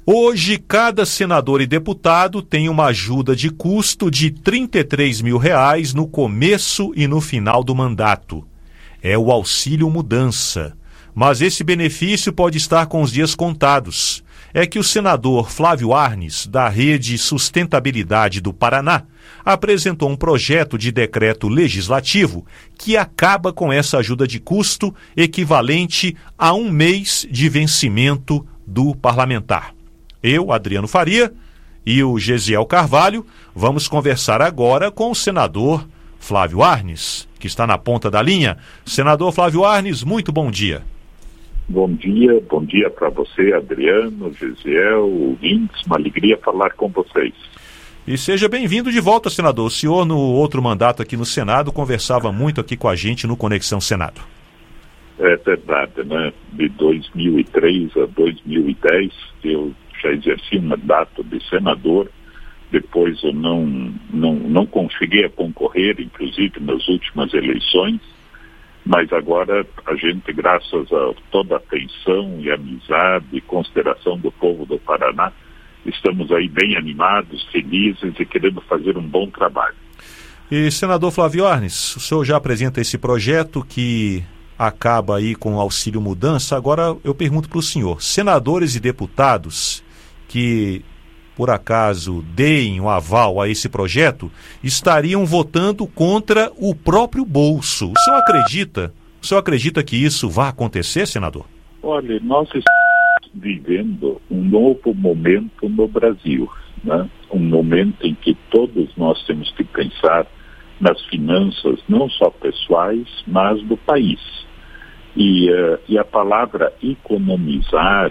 Hoje, cada senador e deputado tem uma ajuda de custo de R$ 33 mil no começo e no final do mandato. É o Auxílio Mudança. Mas esse benefício pode estar com os dias contados. É que o senador Flávio Arnes, da Rede Sustentabilidade do Paraná, apresentou um projeto de decreto legislativo que acaba com essa ajuda de custo equivalente a 1 mês de vencimento do parlamentar. Eu, Adriano Faria, e o Gesiel Carvalho vamos conversar agora com o senador Flávio Arnes, que está na ponta da linha. Senador Flávio Arnes, muito bom dia. Bom dia para você, Adriano, Gesiel, ouvintes, uma alegria falar com vocês. E seja bem-vindo de volta, senador. O senhor, no outro mandato aqui no Senado, conversava muito aqui com a gente no Conexão Senado. É verdade, né? De 2003 a 2010, eu já exerci um mandato de senador. Depois eu não consegui concorrer, inclusive nas últimas eleições. Mas agora a gente, graças a toda a atenção e amizade e consideração do povo do Paraná, estamos aí bem animados, felizes e querendo fazer um bom trabalho. E, senador Flávio Arnes, o senhor já apresenta esse projeto que acaba aí com o Auxílio Mudança. Agora eu pergunto para o senhor, senadores e deputados que, por acaso, deem o aval a esse projeto, estariam votando contra o próprio bolso. O senhor acredita que isso vai acontecer, senador? Olha, nós estamos vivendo um novo momento no Brasil, né? Um momento em que todos nós temos que pensar nas finanças, não só pessoais, mas do país. E a palavra economizar,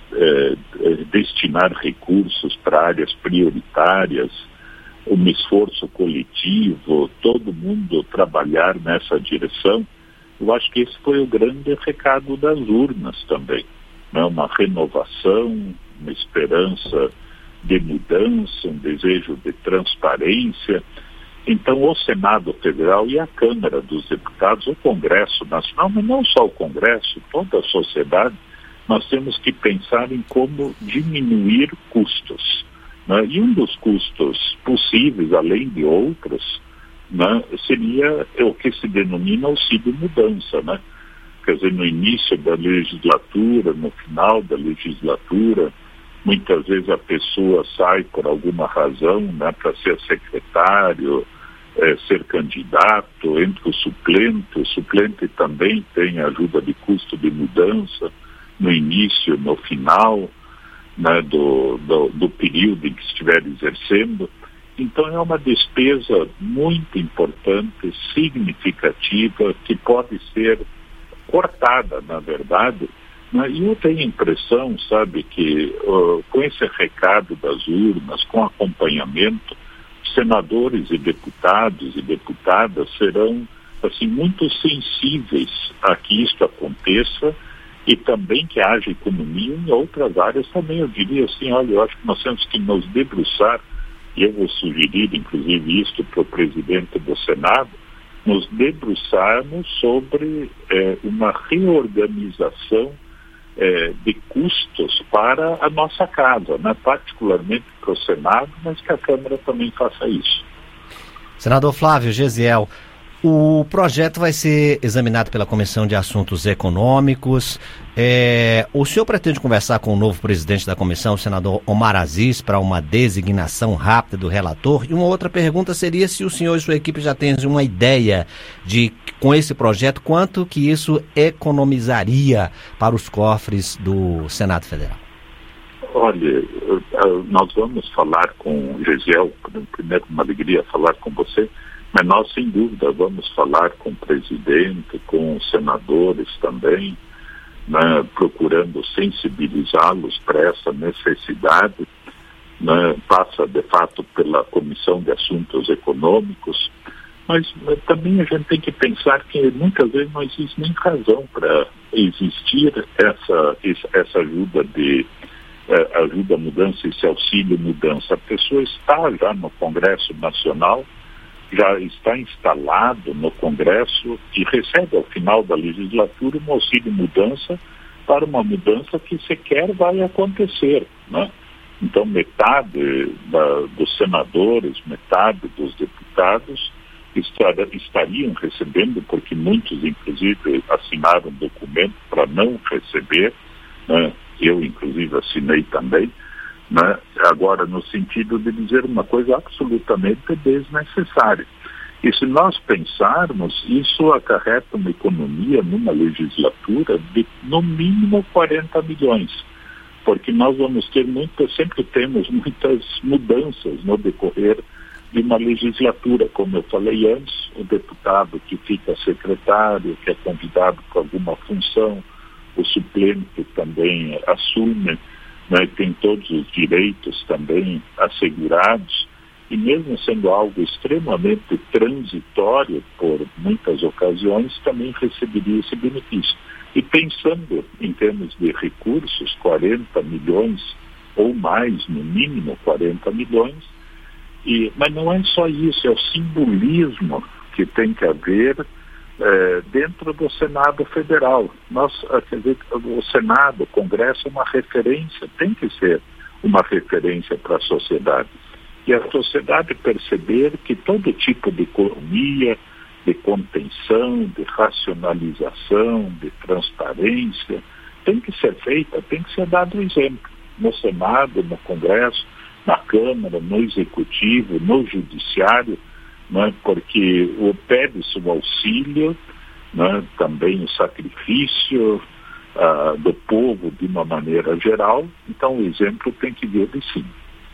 destinar recursos para áreas prioritárias, um esforço coletivo, todo mundo trabalhar nessa direção, eu acho que esse foi o grande recado das urnas também, né? Uma renovação, uma esperança de mudança, um desejo de transparência. Então, o Senado Federal e a Câmara dos Deputados, o Congresso Nacional, mas não só o Congresso, toda a sociedade, nós temos que pensar em como diminuir custos, né? E um dos custos possíveis, além de outros, né, seria o que se denomina auxílio mudança, né? Quer dizer, no início da legislatura, no final da legislatura, muitas vezes a pessoa sai por alguma razão, né, para ser secretário, ser candidato, entra o suplente também tem ajuda de custo de mudança, no início, no final, né, do período em que estiver exercendo. Então é uma despesa muito importante, significativa, que pode ser cortada, na verdade, né? E eu tenho a impressão, sabe, que com esse recado das urnas, com acompanhamento, senadores e deputadas serão assim, muito sensíveis a que isto aconteça e também que haja economia em outras áreas também. Eu diria assim, olha, eu acho que nós temos que nos debruçar, e eu vou sugerir inclusive isto para o presidente do Senado, nos debruçarmos sobre uma reorganização de custos para a nossa casa, né? Particularmente para o Senado, mas que a Câmara também faça isso. Senador Flávio, Gesiel, o projeto vai ser examinado pela Comissão de Assuntos Econômicos. O senhor pretende conversar com o novo presidente da comissão, o senador Omar Aziz, para uma designação rápida do relator? E uma outra pergunta seria se o senhor e sua equipe já têm uma ideia de, com esse projeto, quanto que isso economizaria para os cofres do Senado Federal? Olha, nós vamos falar com o Gesiel, primeiro uma alegria falar com você, mas nós, sem dúvida, vamos falar com o presidente, com os senadores também, né, procurando sensibilizá-los para essa necessidade, né, passa, de fato, pela Comissão de Assuntos Econômicos, mas também a gente tem que pensar que muitas vezes não existe nem razão para existir essa ajuda mudança, esse auxílio mudança. A pessoa está já no Congresso Nacional, já está instalado no Congresso e recebe ao final da legislatura um auxílio mudança para uma mudança que sequer vai acontecer, né? Então, metade dos senadores, metade dos deputados estariam recebendo, porque muitos, inclusive, assinaram documento para não receber, né? Eu, inclusive, assinei também, né? Agora, no sentido de dizer uma coisa absolutamente desnecessária. E se nós pensarmos, isso acarreta uma economia numa legislatura de, no mínimo, 40 milhões. Porque nós vamos ter sempre temos muitas mudanças no decorrer de uma legislatura. Como eu falei antes, o deputado que fica secretário, que é convidado para alguma função, o suplente também assume, né, tem todos os direitos também assegurados, e mesmo sendo algo extremamente transitório por muitas ocasiões, também receberia esse benefício. E pensando em termos de recursos, 40 milhões ou mais, no mínimo 40 milhões, mas não é só isso, é o simbolismo que tem que haver dentro do Senado Federal. Quer dizer, o Senado, o Congresso é uma referência, tem que ser uma referência para a sociedade. E a sociedade perceber que todo tipo de economia, de contenção, de racionalização, de transparência, tem que ser feita, tem que ser dado exemplo no Senado, no Congresso, na Câmara, no Executivo, no Judiciário, né, porque pede-se o auxílio, né, também o sacrifício do povo de uma maneira geral, então o exemplo tem que vir de cima.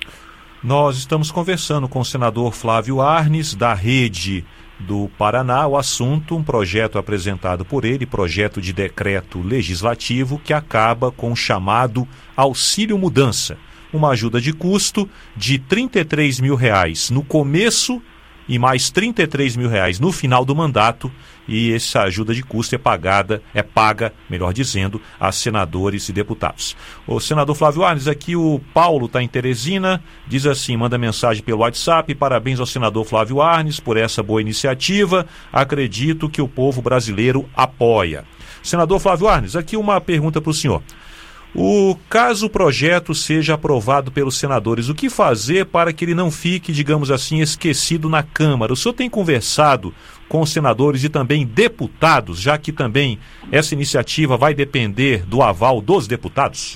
Nós estamos conversando com o senador Flávio Arnes, da Rede do Paraná. O assunto, um projeto apresentado por ele, projeto de decreto legislativo que acaba com o chamado Auxílio Mudança, uma ajuda de custo de R$ 33 mil no começo e mais R$ 33 mil no final do mandato, e essa ajuda de custo é paga, melhor dizendo, a senadores e deputados. O senador Flávio Arnes, aqui o Paulo está em Teresina, diz assim, manda mensagem pelo WhatsApp: parabéns ao senador Flávio Arnes por essa boa iniciativa, acredito que o povo brasileiro apoia. Senador Flávio Arnes, aqui uma pergunta para o senhor. Caso o projeto seja aprovado pelos senadores, o que fazer para que ele não fique, digamos assim, esquecido na Câmara? O senhor tem conversado com os senadores e também deputados, já que também essa iniciativa vai depender do aval dos deputados?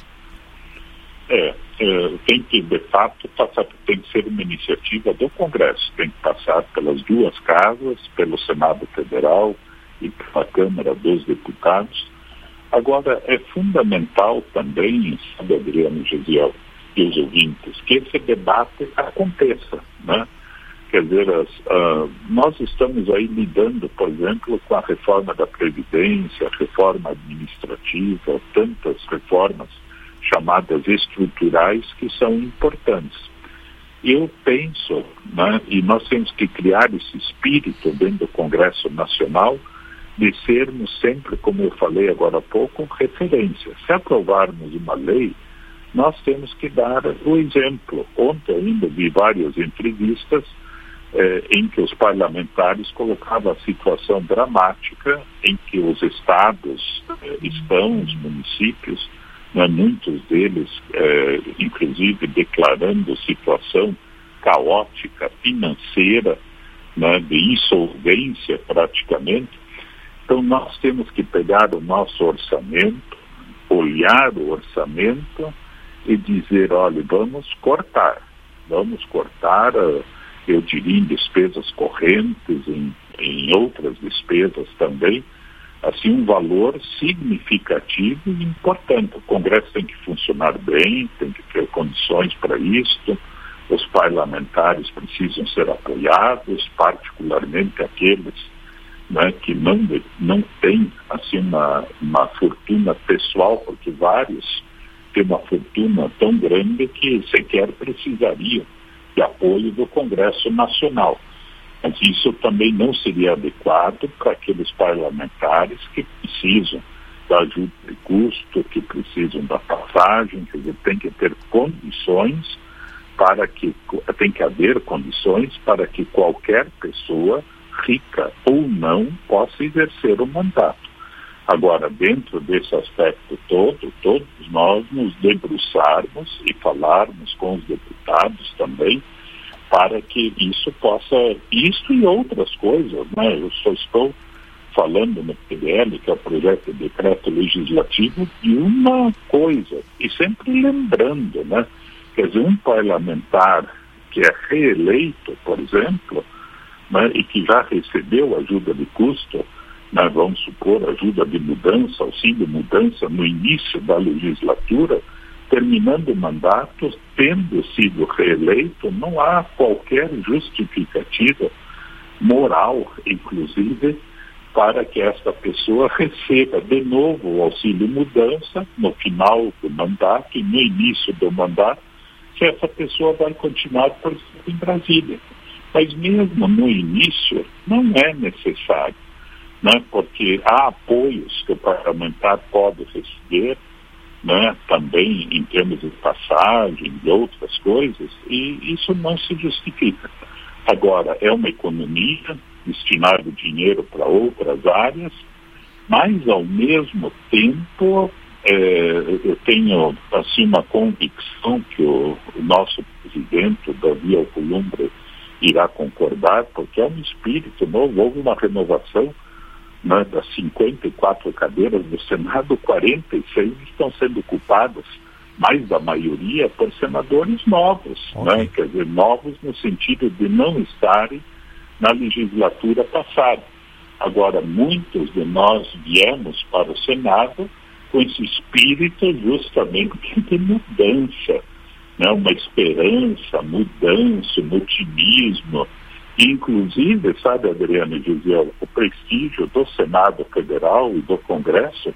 Tem que, de fato, tem que ser uma iniciativa do Congresso, tem que passar pelas duas casas, pelo Senado Federal e pela Câmara dos Deputados. Agora, é fundamental também, sabe, Adriano, Gesiel e os ouvintes, que esse debate aconteça, né? Quer dizer, nós estamos aí lidando, por exemplo, com a reforma da Previdência, a reforma administrativa, tantas reformas chamadas estruturais que são importantes. Eu penso, né, e nós temos que criar esse espírito dentro do Congresso Nacional, de sermos sempre, como eu falei agora há pouco, referência. Se aprovarmos uma lei, nós temos que dar o exemplo. Ontem ainda vi várias entrevistas em que os parlamentares colocavam a situação dramática em que os estados estão, os municípios, né, muitos deles, inclusive, declarando situação caótica, financeira, né, de insolvência praticamente. Então, nós temos que pegar o nosso orçamento, olhar o orçamento e dizer, olha, vamos cortar, eu diria, em despesas correntes, em outras despesas também, assim, um valor significativo e importante. O Congresso tem que funcionar bem, tem que ter condições para isso, os parlamentares precisam ser apoiados, particularmente aqueles, né, que não tem assim uma fortuna pessoal, porque vários têm uma fortuna tão grande que sequer precisariam de apoio do Congresso Nacional. Mas isso também não seria adequado para aqueles parlamentares que precisam da ajuda de custo, que precisam da passagem, quer dizer, tem que ter condições tem que haver condições para que qualquer pessoa, rica ou não, possa exercer o mandato. Agora, dentro desse aspecto todo, todos nós nos debruçarmos e falarmos com os deputados também, para que isso possa, isto e outras coisas, né? Eu só estou falando no PDL, que é o projeto de decreto legislativo, de uma coisa, e sempre lembrando, né? Quer dizer, um parlamentar que é reeleito, por exemplo, né, e que já recebeu ajuda de custo, né, vamos supor, ajuda de mudança, auxílio mudança no início da legislatura, terminando o mandato, tendo sido reeleito, não há qualquer justificativa moral, inclusive, para que esta pessoa receba de novo o auxílio mudança no final do mandato e no início do mandato, que essa pessoa vai continuar, por exemplo, em Brasília. Mas mesmo no início não é necessário, né? Porque há apoios que o parlamentar pode receber, né? Também em termos de passagem e outras coisas, e isso não se justifica. Agora, é uma economia, destinar o dinheiro para outras áreas, mas ao mesmo tempo eu tenho assim uma convicção que o nosso presidente, Davi Alcolumbre, irá concordar, porque é um espírito novo. Houve uma renovação, né, das 54 cadeiras do Senado, 46 estão sendo ocupadas, mais da maioria, por senadores novos, okay, né? Quer dizer, novos no sentido de não estarem na legislatura passada. Agora, muitos de nós viemos para o Senado com esse espírito justamente de mudança, né? Uma esperança, mudança, um otimismo. Inclusive, sabe, Adriano e Gisele, o prestígio do Senado Federal e do Congresso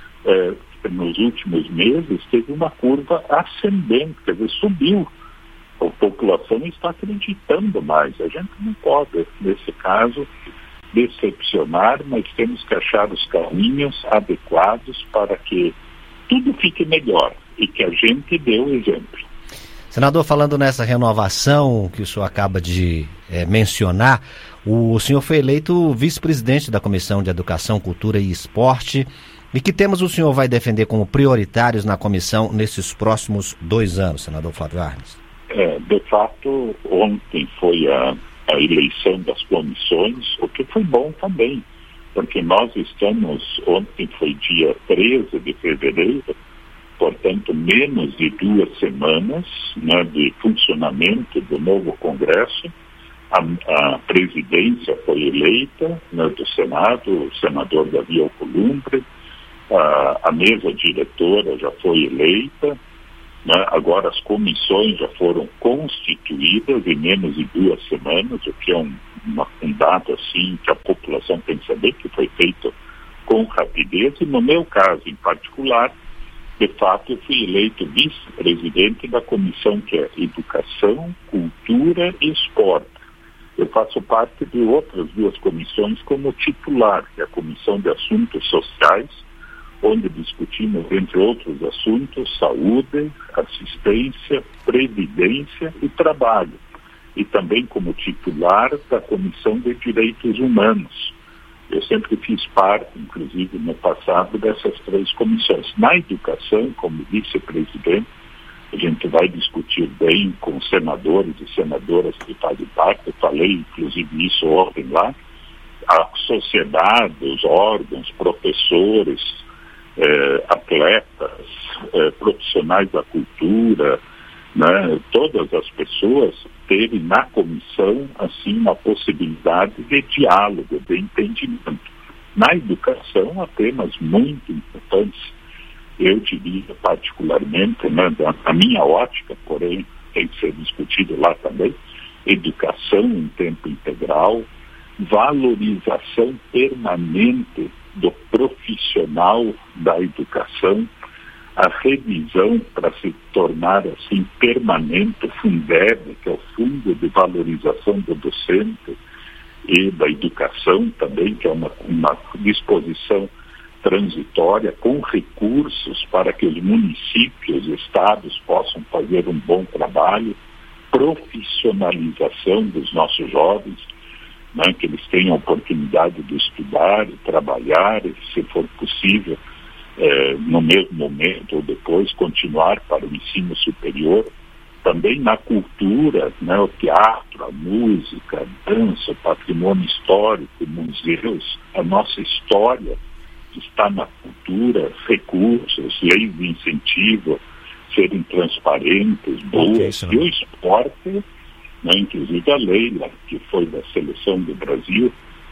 nos últimos meses teve uma curva ascendente, quer dizer, subiu. A população está acreditando mais. A gente não pode, nesse caso, decepcionar, mas temos que achar os caminhos adequados para que tudo fique melhor e que a gente dê o exemplo. Senador, falando nessa renovação que o senhor acaba de mencionar, o senhor foi eleito vice-presidente da Comissão de Educação, Cultura e Esporte. E que temas o senhor vai defender como prioritários na comissão nesses próximos 2 anos, senador Flávio Arnes? De fato, ontem foi a eleição das comissões, o que foi bom também, porque nós estamos, ontem foi dia 13 de fevereiro, portanto, menos de 2 semanas, né, de funcionamento do novo Congresso. A presidência foi eleita, né, do Senado, o senador Davi Alcolumbre, a mesa diretora já foi eleita, né? Agora as comissões já foram constituídas em menos de 2 semanas, o que é um dado assim que a população tem que saber que foi feito com rapidez, e no meu caso em particular, de fato eu fui eleito vice-presidente da comissão que é Educação, Cultura e Esporte. Eu faço parte de outras 2 comissões como titular, que é a Comissão de Assuntos Sociais, onde discutimos, entre outros assuntos, saúde, assistência, previdência e trabalho. E também como titular da Comissão de Direitos Humanos. Eu sempre fiz parte, inclusive no passado, dessas 3 comissões. Na educação, como vice-presidente, a gente vai discutir bem com senadores e senadoras que fazem parte. Eu falei, inclusive, isso ontem lá. A sociedade, os órgãos, professores, atletas, profissionais da cultura, né, todas as pessoas terem na comissão assim uma possibilidade de diálogo, de entendimento. Na educação há temas muito importantes, eu diria particularmente, né, da minha ótica, porém tem que ser discutido lá também, educação em tempo integral, valorização permanente do profissional da educação, a revisão para se tornar assim permanente o Fundeb, que é o Fundo de Valorização do Docente e da Educação também, que é uma disposição transitória com recursos para que os municípios e estados possam fazer um bom trabalho, profissionalização dos nossos jovens, né, que eles tenham a oportunidade de estudar, de trabalhar, e, se for possível, no mesmo momento ou depois, continuar para o ensino superior. Também na cultura, né, o teatro, a música, a dança, o patrimônio histórico, museus, a nossa história está na cultura, recursos, leis de incentivo serem transparentes, boas, e o esporte, né, inclusive a Leila, que foi da seleção do Brasil,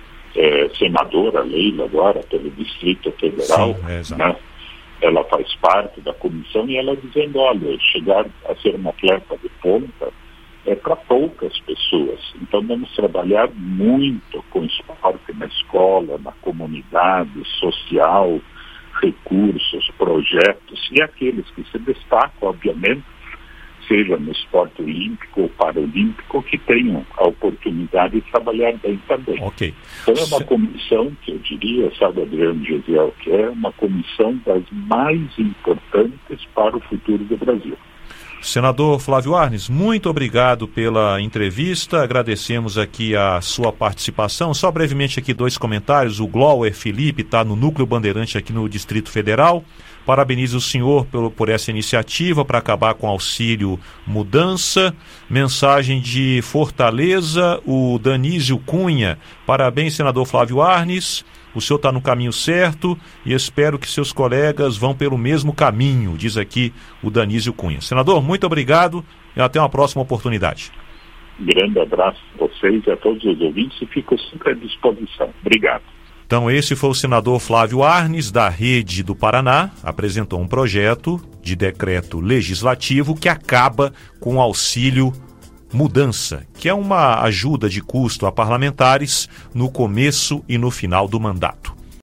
senadora Leila agora pelo Distrito Federal, sim, né? Ela faz parte da comissão e ela dizendo, olha, chegar a ser uma atleta de ponta é para poucas pessoas. Então vamos trabalhar muito com esporte na escola, na comunidade, social, recursos, projetos, e aqueles que se destacam, obviamente, seja no esporte olímpico ou paralímpico, que tenham a oportunidade de trabalhar bem também. Okay. Então é uma comissão que eu diria, sabe, Adriano Gesiel, que é uma comissão das mais importantes para o futuro do Brasil. Senador Flávio Arnes, muito obrigado pela entrevista, agradecemos aqui a sua participação. Só brevemente aqui 2 comentários. O Glauer Felipe está no Núcleo Bandeirante aqui no Distrito Federal. Parabenizo o senhor por essa iniciativa para acabar com o auxílio mudança. Mensagem de Fortaleza, o Danísio Cunha. Parabéns, senador Flávio Arnes. O senhor está no caminho certo e espero que seus colegas vão pelo mesmo caminho, diz aqui o Danísio Cunha. Senador, muito obrigado e até uma próxima oportunidade. Grande abraço a vocês e a todos os ouvintes e fico sempre à disposição. Obrigado. Então esse foi o senador Flávio Arnes, da Rede do Paraná, apresentou um projeto de decreto legislativo que acaba com o auxílio mudança, que é uma ajuda de custo a parlamentares no começo e no final do mandato.